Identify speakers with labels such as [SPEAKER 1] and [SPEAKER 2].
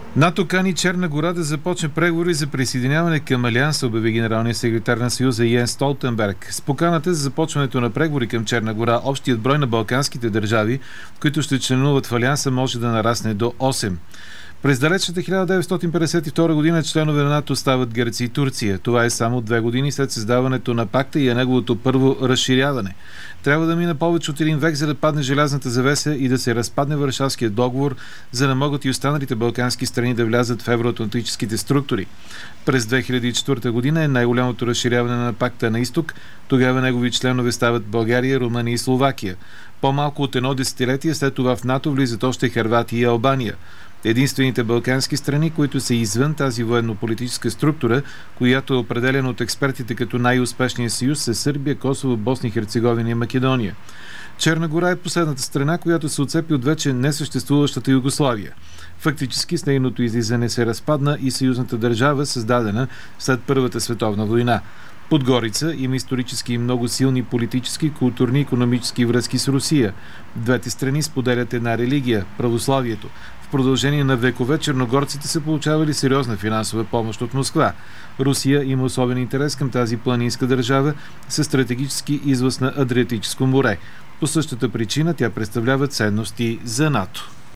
[SPEAKER 1] НАТО кани Черна гора да започне преговори за присъединяване към Алианса, обяви генералният секретар на Съюза Йенс Столтенберг. С поканата за започването на преговори към Черна гора, общият брой на балканските държави, които ще членуват в Алианса, може да нарасне до 8. През далечната 1952 година членове на НАТО стават Гърция и Турция. Това е само 2 години след създаването на пакта и е неговото първо разширяване. Трябва да мине повече от един век, за да падне желязната завеса и да се разпадне Варшавския договор, за да могат и останалите балкански страни да влязат в евроатлантическите структури. През 2004 година е най-голямото разширяване на пакта на изток. Тогава негови членове стават България, Румъния и Словакия. По-малко от едно десетилетие след това в НАТО влизат още Хърватия и Албания. Единствените балкански страни, които са извън тази военно-политическа структура, която е определена от експертите като най-успешния съюз, са Сърбия, Косово, Босна и Херцеговина и Македония. Черна гора е последната страна, която се отцепи от вече несъществуващата Югославия. Фактически с нейното излизане се разпадна и съюзната държава, създадена след Първата световна война. Подгорица има исторически и много силни политически, културни и икономически връзки с Русия. Двете страни споделят една религия – православието. В продължение на векове черногорците са получавали сериозна финансова помощ от Москва. Русия има особен интерес към тази планинска държава със стратегически излъз на Адриатическо море. По същата причина тя представлява ценности за НАТО.